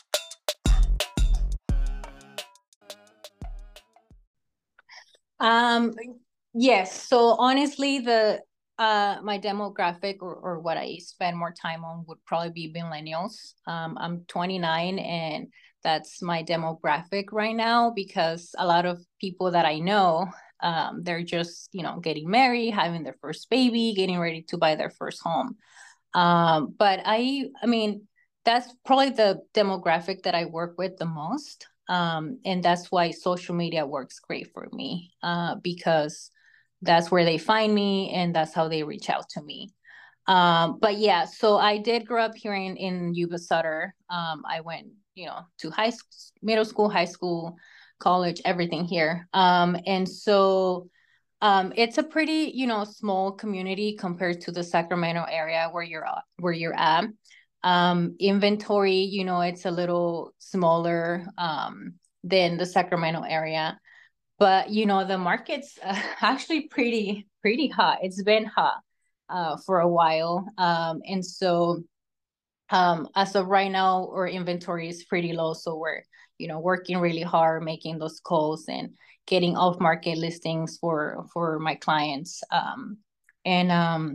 D: Um, yes. So honestly, the uh my demographic or, or what I spend more time on would probably be millennials. Um, I'm twenty-nine and that's my demographic right now because a lot of people that I know, um, they're just, you know, getting married, having their first baby, getting ready to buy their first home. Um, but I, I mean, that's probably the demographic that I work with the most. Um, and that's why social media works great for me, uh, because that's where they find me and that's how they reach out to me. Um, but yeah, so I did grow up here in, in Yuba Sutter. Um, I went, you know, to high school, middle school, high school, college, everything here. Um, and so um, it's a pretty, you know, small community compared to the Sacramento area where you're at, where you're at. Um, inventory, you know, it's a little smaller um, than the Sacramento area, but you know, the market's uh, actually pretty, pretty hot. It's been hot uh, for a while. Um, and so um, as of right now, our inventory is pretty low. So we're, you know, working really hard, making those calls and getting off market listings for, for my clients. Um, and um,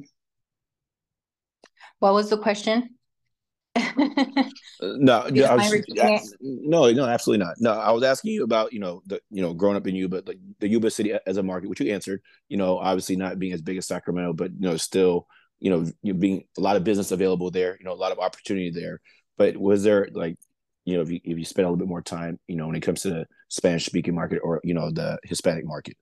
D: what was the question?
C: No,
D: Do you
C: I
D: mind
C: was,
D: repeating it?
C: no, no, absolutely not. No, I was asking you about, you know, the, you know, growing up in Yuba, the, the Yuba city as a market, which you answered, you know, obviously not being as big as Sacramento, but, you know, still, you know, you being a lot of business available there, you know, a lot of opportunity there. But was there like, you know, if you, if you spend a little bit more time, you know, when it comes to the Spanish speaking market or, you know, the Hispanic market?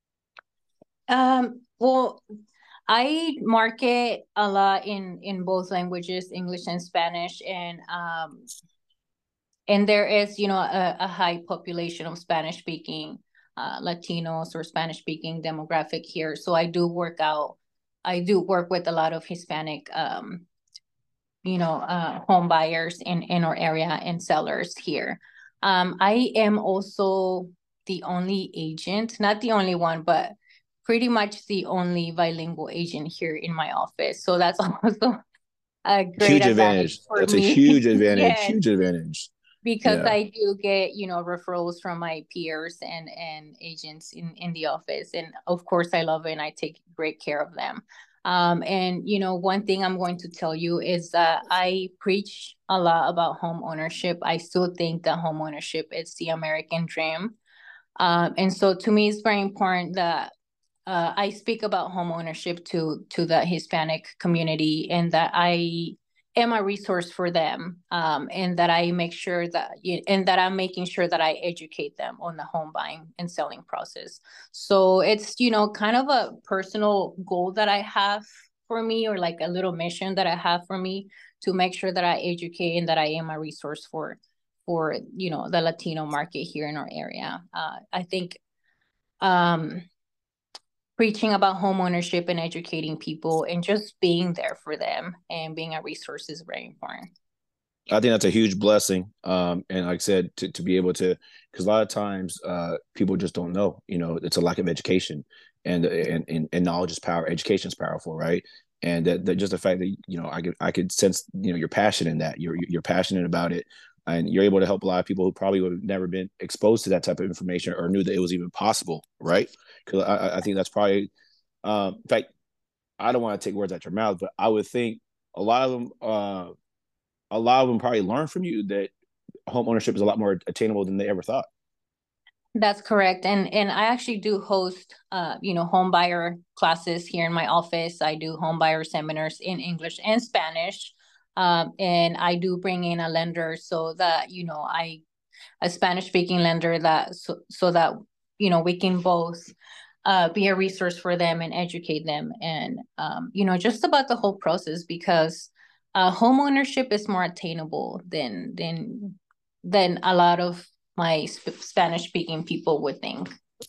D: Um, well, I market a lot in in both languages, English and Spanish, and um, and there is, you know, a, a high population of Spanish speaking uh, Latinos or Spanish speaking demographic here. So I do work out, I do work with a lot of Hispanic, um, you know, uh, home buyers in in our area and sellers here. Um, I am also the only agent, not the only one, but pretty much the only bilingual agent here in my office. So that's also a great
C: Huge
D: advantage
C: advantage.
D: for
C: That's a
D: me.
C: huge advantage.
D: Yes,
C: Huge advantage.
D: because
C: Yeah.
D: I do get, you know, referrals from my peers and and agents in in the office. And of course I love it and I take great care of them. Um, and you know, one thing I'm going to tell you is that I preach a lot about home ownership. I still think that home ownership is the American dream. Um, and so to me, it's very important that uh, I speak about home ownership to to the Hispanic community, and that I am a resource for them, um, and that I make sure that and that I'm making sure that I educate them on the home buying and selling process. So it's, you know, kind of a personal goal that I have for me, or like a little mission that I have for me, to make sure that I educate and that I am a resource for for you know, the Latino market here in our area. Uh, I think um, preaching about home ownership and educating people and just being there for them and being a resource is very important.
C: I think that's a huge blessing. Um, and like I said, to, to be able to, because a lot of times uh, people just don't know, you know, it's a lack of education, and and and, and knowledge is power. Education is powerful, right? And that, that just the fact that, you know, I could I could sense, you know, you're passionate in that. You're you're passionate about it, and you're able to help a lot of people who probably would have never been exposed to that type of information or knew that it was even possible, right? Because I, I think that's probably, um, in fact, I don't want to take words out your mouth, but I would think a lot of them. Uh, a lot of them probably learn from you that home ownership is a lot more attainable than they ever thought.
D: That's correct. And and I actually do host uh, you know, home buyer classes here in my office. I do home buyer seminars in English and Spanish. Um, and I do bring in a lender so that, you know, I a Spanish speaking lender that so, so that, you know, we can both uh, be a resource for them and educate them, and um, you know, just about the whole process, because uh, home ownership is more attainable than than than a lot of my sp- Spanish speaking people would think.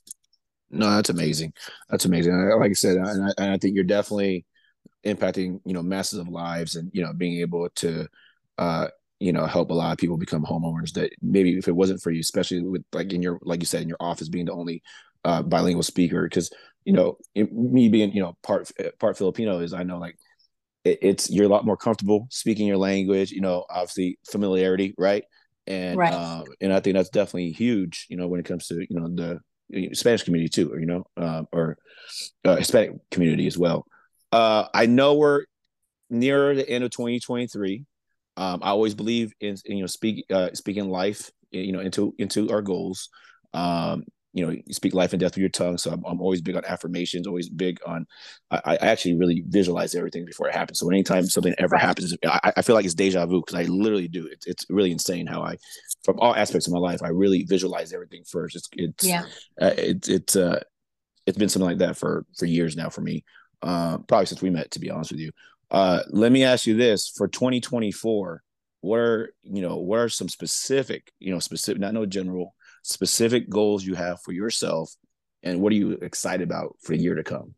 C: No, that's amazing. That's amazing. Like I said, and I, and I think you're definitely impacting, you know, masses of lives, and, you know, being able to, uh, you know, help a lot of people become homeowners that maybe if it wasn't for you, especially with like in your, like you said, in your office being the only uh, bilingual speaker, because, you know, me being, you know, part part Filipino, is I know like it, it's you're a lot more comfortable speaking your language, you know, obviously familiarity, right? And
D: Right.
C: um, and I think that's definitely huge, you know, when it comes to, you know, the Spanish community too, or you know, uh, or uh, Hispanic community as well. Uh, I know we're nearer the end of twenty twenty-three. Um, I always believe in, in you know speak uh, speaking life, you know, into into our goals. Um, you know, you speak life and death with your tongue. So I'm, I'm always big on affirmations. Always big on. I, I actually really visualize everything before it happens. So anytime something ever
D: Right.
C: happens, I, I feel like it's deja vu, because I literally do. It's it's really insane how I, from all aspects of my life, I really visualize everything first. It's it's
D: Yeah.
C: uh, it's it's uh it's been something like that for for years now for me. Uh, probably since we met, to be honest with you. Uh, let me ask you this: for twenty twenty-four, what are, you know, what are some specific, you know, specific, not no general, specific goals you have for yourself, and what are you excited about for the year to come?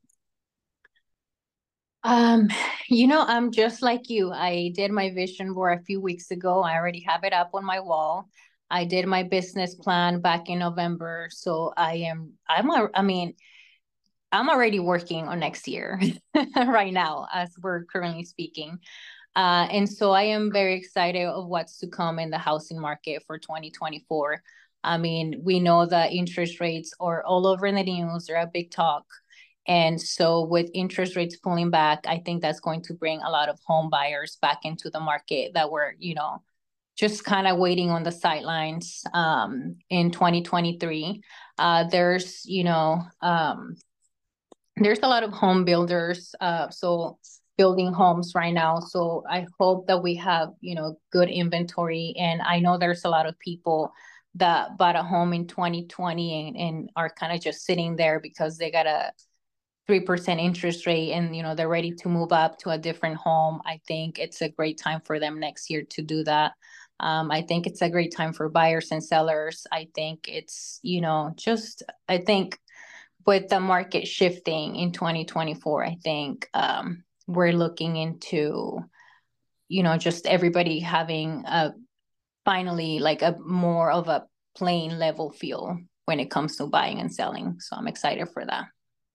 D: Um, you know, I'm just like you. I did my vision board a few weeks ago. I already have it up on my wall. I did my business plan back in November. So I am, I'm, a, I mean, I'm already working on next year right now as we're currently speaking. Uh, and so I am very excited of what's to come in the housing market for twenty twenty-four. I mean, we know that interest rates are all over in the news. They're a big talk. And so with interest rates pulling back, I think that's going to bring a lot of home buyers back into the market that were, you know, just kind of waiting on the sidelines um, in twenty twenty-three. Uh, there's, you know, um, there's a lot of home builders, uh, so building homes right now. So I hope that we have, you know, good inventory. And I know there's a lot of people that bought a home in twenty twenty and, and are kind of just sitting there because they got a three percent interest rate and, you know, they're ready to move up to a different home. I think it's a great time for them next year to do that. Um, I think it's a great time for buyers and sellers. I think it's, you know, just, I think with the market shifting in twenty twenty-four, I think um, we're looking into, you know, just everybody having a finally like a more of a plain level feel when it comes to buying and selling. So I'm excited for that.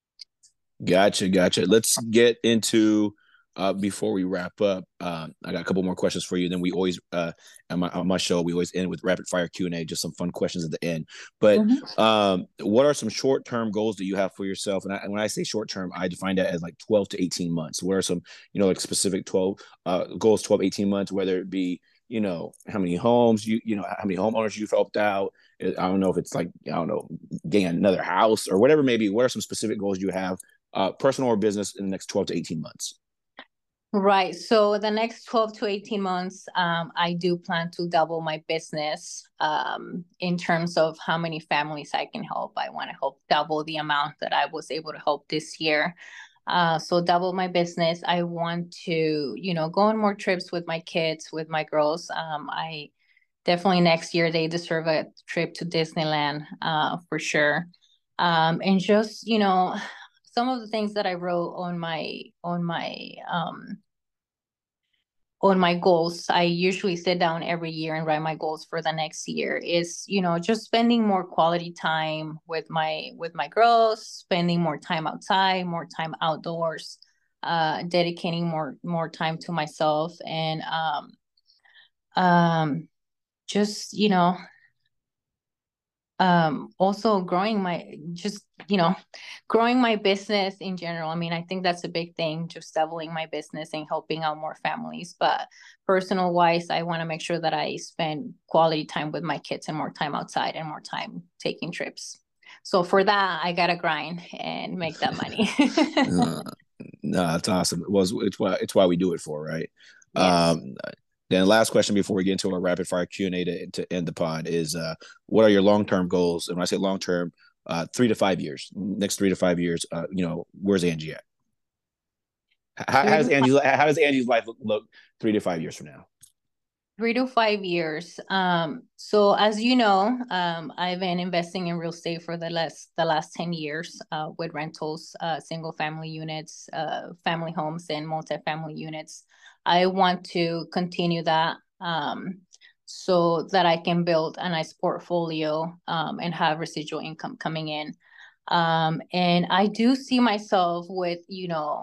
C: Gotcha, gotcha. Let's get into uh before we wrap up. Uh, I got a couple more questions for you. Then we always uh on my on my show we always end with rapid fire Q and A, just some fun questions at the end. But
D: Mm-hmm.
C: um, what are some short term goals that you have for yourself? And, I, and when I say short term, I define that as like twelve to eighteen months. What are some, you know, like specific twelve uh goals, twelve, eighteen months, whether it be, you know, how many homes you you know how many homeowners you've helped out. I don't know if it's like, I don't know, getting another house or whatever. Maybe what are some specific goals you have, uh, personal or business, in the next twelve to eighteen months?
D: Right. So the next twelve to eighteen months, um, I do plan to double my business um, in terms of how many families I can help. I want to help double the amount that I was able to help this year. Uh, so double my business. I want to, you know, go on more trips with my kids, with my girls. Um, I definitely next year they deserve a trip to Disneyland uh, for sure. Um, and just, you know, some of the things that I wrote on my on my um on my goals, I usually sit down every year and write my goals for the next year, is, you know, just spending more quality time with my with my girls, spending more time outside, more time outdoors, uh dedicating more more time to myself, and um um just, you know, um also growing my, just, you know, growing my business in general. I mean, I think that's a big thing, just doubling my business and helping out more families. But personal wise, I want to make sure that I spend quality time with my kids and more time outside and more time taking trips. So for that, I gotta grind and make that money.
C: uh, no, that's awesome. It was it's why it's why we do it for, right?
D: Yes.
C: Um, then last question before we get into our rapid fire Q and A to, to end the pod is, uh, what are your long term goals? And when I say long term, uh, three to five years, next three to five years, uh, you know, where's Angie at? How, how
D: Three
C: does
D: to
C: Angie's how does Angie's life look, look three to five years from now?
D: Three to five years. Um, so as you know, um, I've been investing in real estate for the last the last ten years, uh, with rentals, uh, single family units, uh, family homes, and multifamily units. I want to continue that, um, so that I can build a nice portfolio, um, and have residual income coming in. Um, and I do see myself with, you know,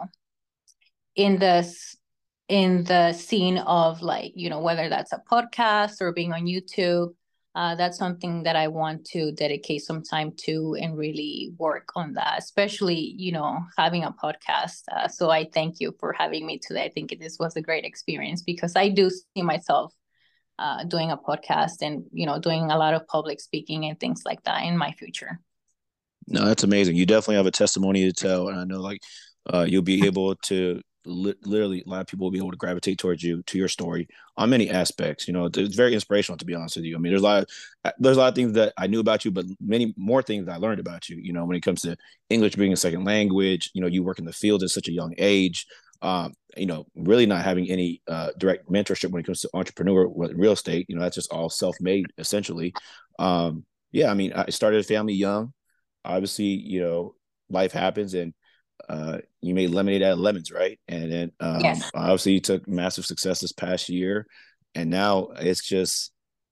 D: in this in the scene of, like, you know, whether that's a podcast or being on YouTube. Uh, that's something that I want to dedicate some time to and really work on that, especially, you know, having a podcast. Uh, so I thank you for having me today. I think this was a great experience, because I do see myself uh, doing a podcast and, you know, doing a lot of public speaking and things like that in my future.
C: No, that's amazing. You definitely have a testimony to tell, and I know like uh, you'll be able to li- literally a lot of people will be able to gravitate towards you, to your story on many aspects. You know, it's very inspirational, to be honest with you. I mean, there's a lot of there's a lot of things that I knew about you, but many more things that I learned about you. You know, when it comes to English being a second language, you know, you work in the field at such a young age. Um, you know, really not having any uh, direct mentorship when it comes to entrepreneur real estate. You know, that's just all self-made essentially. Um, yeah, I mean, I started a family young. Obviously, you know, life happens, and uh, you made lemonade out of lemons, right? And then um,
D: Yes.
C: obviously you took massive success this past year, and now it's just,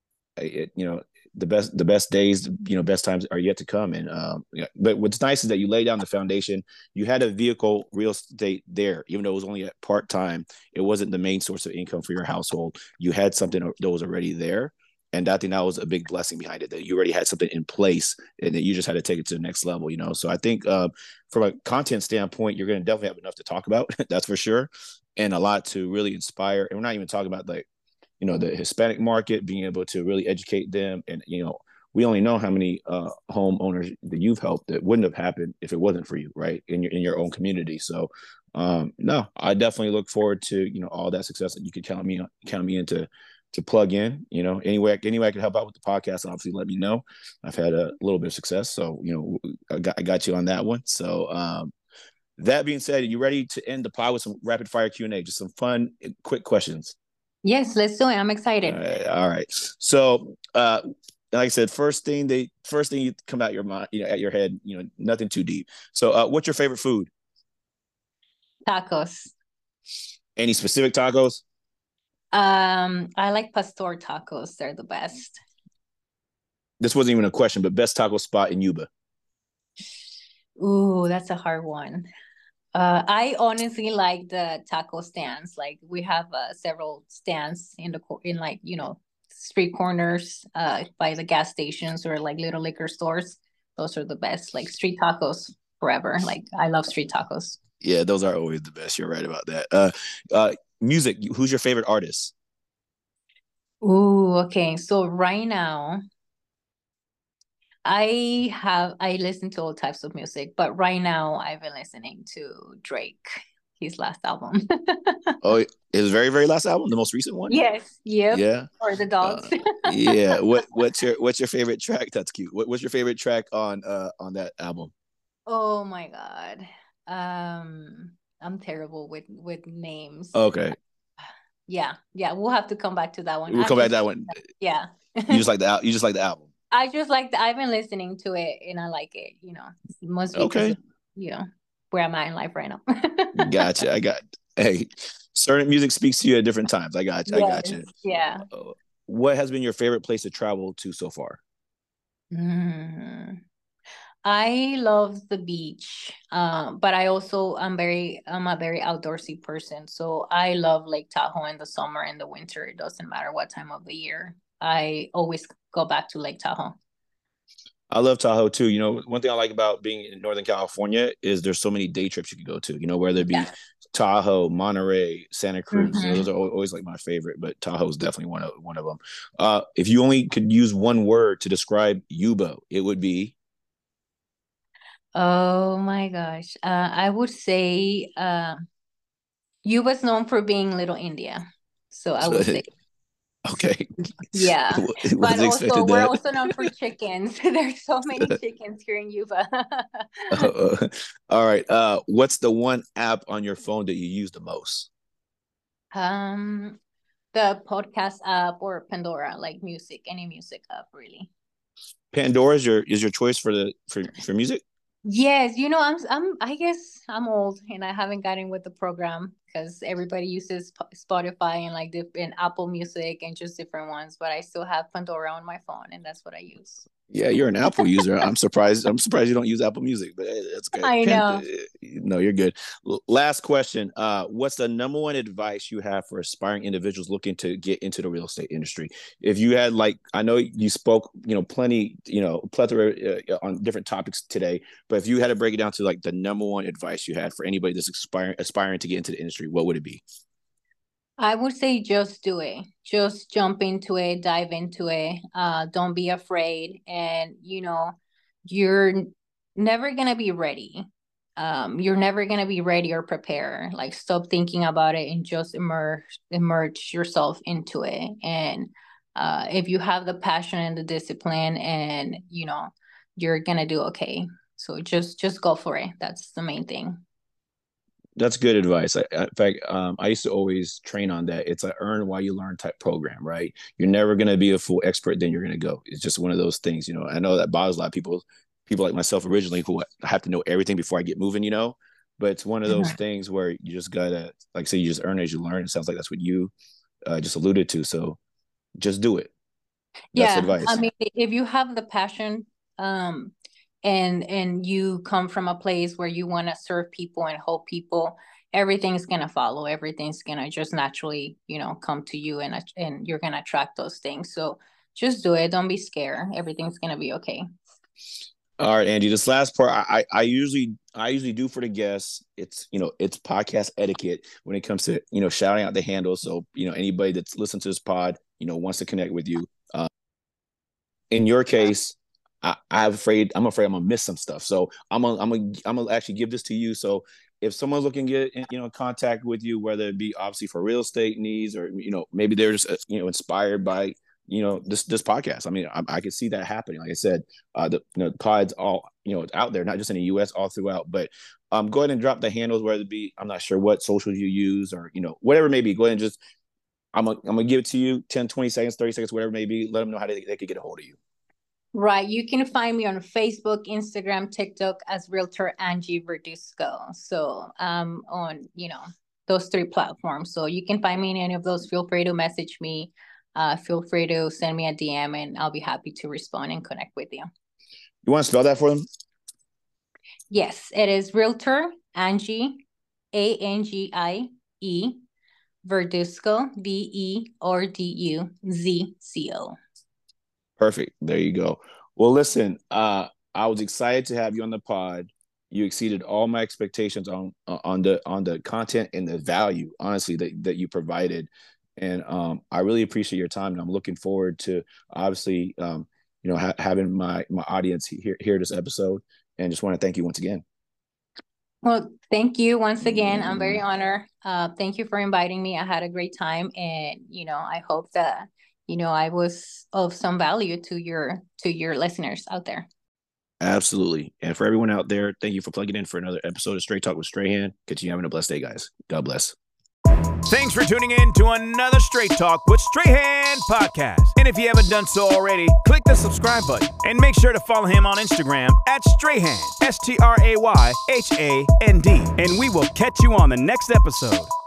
C: it, you know, the best the best days, you know, best times are yet to come. And um, yeah, but what's nice is that you lay down the foundation. You had a vehicle, real estate there, even though it was only at part time. It wasn't the main source of income for your household. You had something that was already there. And I think that was a big blessing behind it, that you already had something in place and that you just had to take it to the next level, you know? So I think uh, from a content standpoint, you're going to definitely have enough to talk about. That's for sure. And a lot to really inspire. And we're not even talking about like, you know, the Hispanic market, being able to really educate them. And, you know, we only know how many uh, homeowners that you've helped that wouldn't have happened if it wasn't for you, right? In your, in your own community. So um, no, I definitely look forward to, you know, all that success that you could count me, count me into to plug in, you know, any way, any way I can help out with the podcast, obviously let me know. I've had a little bit of success. So, you know, I got, I got you on that one. So um, that being said, are you ready to end the pod with some rapid fire Q and A? Just some fun, quick questions.
D: Yes, let's do it. I'm excited.
C: All right. All right. So, uh, like I said, first thing they, first thing you come out your mind, you know, at your head, you know, nothing too deep. So, uh, what's your favorite food?
D: Tacos.
C: Any specific tacos?
D: Um, I like pastor tacos. They're the best.
C: This wasn't even a question, but best taco spot in Yuba.
D: Ooh, that's a hard one. Uh, I honestly like the taco stands. Like we have uh, several stands in the in like, you know, street corners, uh, by the gas stations or like little liquor stores. Those are the best. Like street tacos forever. Like I love street tacos.
C: Yeah, those are always the best. You're right about that. Uh, uh, music. Who's your favorite artist?
D: Ooh, okay. So right now, I have I listen to all types of music, but right now I've been listening to Drake, his last album.
C: Oh, his very, very last album, the most recent one.
D: Yes, yep.
C: Yeah.
D: Or the dogs.
C: Uh, yeah. What What's your What's your favorite track? That's cute. What, what's your favorite track on uh on that album?
D: Oh my God. Um, I'm terrible with with names.
C: Okay.
D: Yeah, yeah. We'll have to come back to that one.
C: We'll
D: I
C: come back
D: just,
C: to that one.
D: yeah.
C: You just like the You just like the album.
D: I just like the, I've been listening to it and I like it, you know. Must be
C: Okay.
D: of, you know, where I'm at in life right now.
C: Gotcha. I got. Hey, Certain music speaks to you at different times. I got you.
D: Yes,
C: I got you.
D: yeah.
C: Uh, what has been your favorite place to travel to so far?
D: Mm. I love the beach, um, but I also I'm very I'm a very outdoorsy person. So I love Lake Tahoe in the summer and the winter. It doesn't matter what time of the year. I always go back to Lake Tahoe.
C: I love Tahoe too. You know, one thing I like about being in Northern California is there's so many day trips you can go to. You know, whether it be
D: Yeah.
C: Tahoe, Monterey, Santa Cruz. You know, those
D: Mhm.
C: are al- always like my favorite, but Tahoe is definitely one of one of them. Uh, if you only could use one word to describe Yubo, it would be.
D: Oh my gosh. Uh, I would say uh, you was known for being Little India. So I would say,
C: Okay,
D: yeah. But
C: was
D: also,
C: expected
D: we're
C: that.
D: also known for chickens. There's so many chickens here in Yuba.
C: Uh, all right. Uh, what's the one app on your phone that you use the most?
D: Um, the podcast app or Pandora, like music, any music app, really.
C: Pandora is your is your choice for the for for music?
D: Yes, you know, I'm I'm I guess I'm old and I haven't gotten with the program because everybody uses P- Spotify and like different Apple Music and just different ones, but I still have Pandora on my phone and that's what I use.
C: Yeah, you're an Apple user. I'm surprised. I'm surprised you don't use Apple Music, but hey, that's good.
D: I
C: Pan-
D: know.
C: uh, no, you're good. L- Last question. Uh, what's the number one advice you have for aspiring individuals looking to get into the real estate industry? If you had like, I know you spoke, you know, plenty, you know, plethora uh, on different topics today, but if you had to break it down to like the number one advice you had for anybody that's aspiring aspiring to get into the industry, what would it be?
D: I would say just do it. Just jump into it, dive into it. Uh, don't be afraid. And you know, you're n- never gonna be ready. Um, you're never gonna be ready or prepared. Like stop thinking about it and just immerse immerse yourself into it. And uh, if you have the passion and the discipline, and you know, you're gonna do okay. So just just go for it. That's the main thing.
C: That's good advice. I, in fact, um, I used to always train on that. It's a earn while you learn type program, right? You're never going to be a full expert, then you're going to go. It's just one of those things, you know. I know that bothers a lot of people, people like myself originally, who have to know everything before I get moving, you know. But it's one of those
D: Mhm.
C: things where you just gotta, like, I say, you just earn as you learn. It sounds like that's what you uh, just alluded to. So just do it. That's
D: Yeah, I
C: advice.
D: mean, if you have the passion, um, and and you come from a place where you want to serve people and help people, everything's gonna follow. Everything's gonna just naturally, you know, come to you, and and you're gonna attract those things. So just do it. Don't be scared. Everything's gonna be okay.
C: All right, Angie. This last part, I, I I usually I usually do for the guests. It's you know it's podcast etiquette when it comes to you know shouting out the handle. So you know anybody that's listened to this pod, you know wants to connect with you. Uh, in your case, I, I'm afraid I'm afraid I'm gonna miss some stuff. So I'm gonna I'm gonna I'm gonna actually give this to you. So if someone's looking to get in, you know contact with you, whether it be obviously for real estate needs or you know maybe they're just uh, you know inspired by you know this this podcast. I mean, I, I could see that happening. Like I said, uh, the, you know, the pods all you know out there, not just in the U S, all throughout. But um, go ahead and drop the handles, whether it be I'm not sure what socials you use or you know whatever it may be. Go ahead and just I'm gonna, I'm gonna give it to you ten, twenty seconds, thirty seconds, whatever it may be. Let them know how they, they could get a hold of you.
D: Right. You can find me on Facebook, Instagram, TikTok as Realtor Angie Verduzco. So um on, you know, those three platforms. So you can find me in any of those. Feel free to message me. Uh, feel free to send me a D M and I'll be happy to respond and connect with you.
C: You want to spell that for them?
D: Yes, it is Realtor Angie, A N G I E, Verduzco, V E R D U Z C O.
C: Perfect. There you go. Well, listen, uh, I was excited to have you on the pod. You exceeded all my expectations on on the on the content and the value, honestly, that that you provided. And um, I really appreciate your time. And I'm looking forward to obviously, um, you know, ha- having my my audience hear hear this episode. And just want to thank you once again.
D: Well, thank you once again. I'm very honored. Uh, thank you for inviting me. I had a great time, and you know, I hope that you know I was of some value to your to your listeners out there.
C: Absolutely. And for everyone out there, thank you for plugging in for another episode of Straight Talk with Strahan. Continue having a blessed day, guys. God bless.
A: Thanks for tuning in to another Straight Talk with Strahan podcast. And if you haven't done so already, click the subscribe button and make sure to follow him on Instagram at Strahan, S T R A Y H A N D. And we will catch you on the next episode.